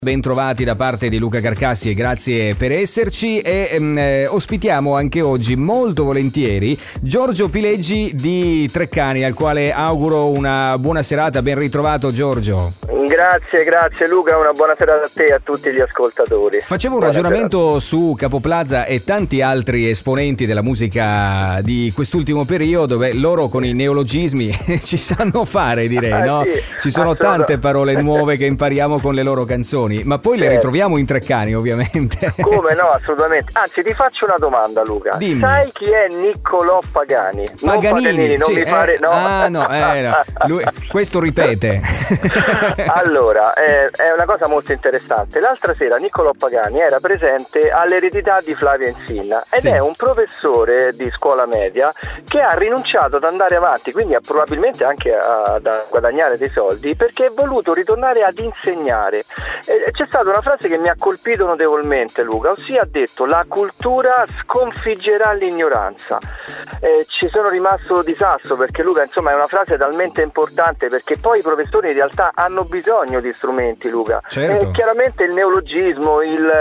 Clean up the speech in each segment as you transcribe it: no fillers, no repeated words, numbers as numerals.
Bentrovati da parte di Luca Carcassi e grazie per esserci e ospitiamo anche oggi molto volentieri Giorgio Pileggi di Treccani, al quale auguro una buona serata. Ben ritrovato Giorgio. Grazie Luca, una buona serata a te e a tutti gli ascoltatori. Facevo un ragionamento su Capo Plaza e tanti altri esponenti della musica di quest'ultimo periodo. Loro con i neologismi ci sanno fare, direi, no? Sì, ci sono tante parole nuove che impariamo con le loro canzoni, ma poi le ritroviamo in Treccani, ovviamente. Come no, assolutamente. Anzi, ti faccio una domanda, Luca. Dimmi. Sai chi è Niccolò Pagani? Paganini, non sì, mi pare, no. No. Lui, questo ripete. Allora, è una cosa molto interessante. L'altra sera Niccolò Pagani era presente all'eredità di Flavia Insinna ed è un professore di scuola media che ha rinunciato ad andare avanti, quindi probabilmente anche a guadagnare dei soldi, perché è voluto ritornare ad insegnare. C'è stata una frase che mi ha colpito notevolmente, Luca, ossia ha detto: la cultura sconfiggerà l'ignoranza. Ci sono rimasto di sasso, perché Luca, insomma, è una frase talmente importante, perché poi i professori in realtà hanno bisogno di strumenti, Luca. Certo. Chiaramente il neologismo,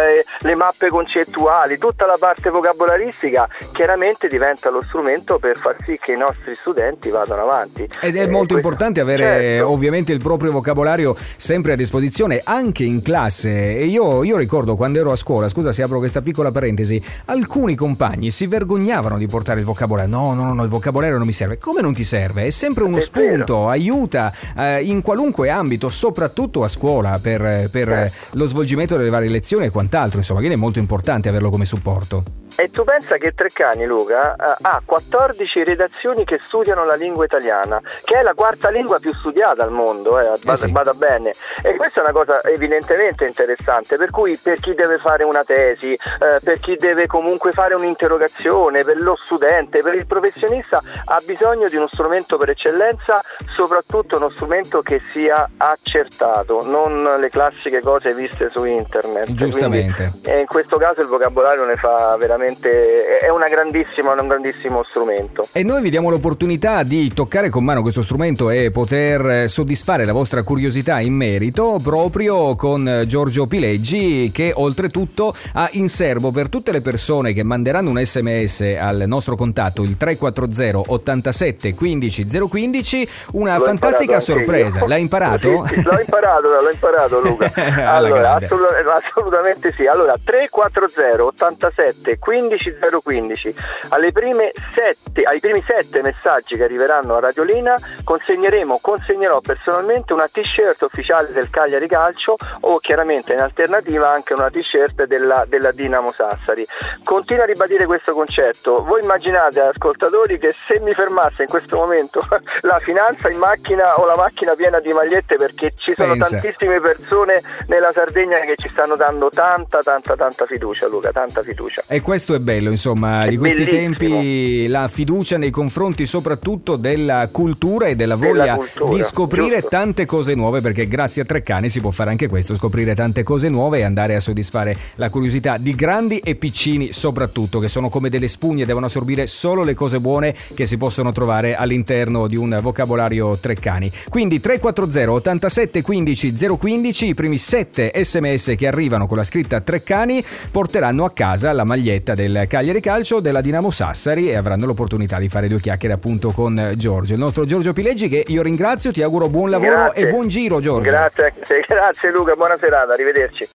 le mappe concettuali, tutta la parte vocabolaristica chiaramente diventa lo strumento per far sì che i nostri studenti vadano avanti. Ed è molto importante avere ovviamente il proprio vocabolario sempre a disposizione anche in classe. E io ricordo quando ero a scuola, scusa se apro questa piccola parentesi, alcuni compagni si vergognavano di portare il vocabolario. No, il vocabolario non mi serve. Come non ti serve? È sempre uno spunto, aiuta in qualunque ambito, soprattutto a scuola per lo svolgimento delle varie lezioni e quant'altro, insomma, quindi è molto importante averlo come supporto. E tu pensa che Treccani, Luca, ha 14 redazioni che studiano la lingua italiana, che è la quarta lingua più studiata al mondo, vada bene. E questa è una cosa evidentemente interessante, per cui per chi deve fare una tesi, per chi deve comunque fare un'interrogazione, per lo studente, per il professionista, ha bisogno di uno strumento per eccellenza, soprattutto uno strumento che sia accertato, non le classiche cose viste su internet. Giustamente. Quindi, in questo caso il vocabolario ne fa veramente, è un grandissimo strumento. E noi vi diamo l'opportunità di toccare con mano questo strumento e poter soddisfare la vostra curiosità in merito proprio con Giorgio Pileggi, che oltretutto ha in serbo per tutte le persone che manderanno un SMS al nostro contatto, il 340 87 15 015, una fantastica sorpresa. L'hai imparato? Sì, l'ho imparato Luca. Allora, assolutamente sì. Allora, 340 87 15 015. Ai primi 7 messaggi che arriveranno a Radiolina consegnerò personalmente una t-shirt ufficiale del Cagliari Calcio, o chiaramente in alternativa anche una t-shirt della Dinamo Sassari. Continuo a ribadire questo concetto. Voi immaginate, ascoltatori, che se mi fermasse in questo momento la finanza in macchina o la macchina piena di magliette, perché ci sono tantissime persone nella Sardegna che ci stanno dando tanta fiducia, Luca, tanta fiducia. E questo è bello, insomma, di questi tempi, la fiducia nei confronti soprattutto della cultura e della voglia di scoprire tante cose nuove, perché grazie a Treccani si può fare anche questo, scoprire tante cose nuove e andare a soddisfare la curiosità di grandi e piccini soprattutto, che sono come delle spugne, devono assorbire solo le cose buone che si possono trovare all'interno di un vocabolario Treccani. Quindi 340 87 15 015, i primi 7 SMS che arrivano con la scritta Treccani porteranno a casa la maglietta del Cagliari Calcio, della Dinamo Sassari, e avranno l'opportunità di fare 2 chiacchiere appunto con Giorgio, il nostro Giorgio Pileggi, che io ringrazio, ti auguro buon lavoro e buon giro, Giorgio. Grazie Luca, buona serata, arrivederci.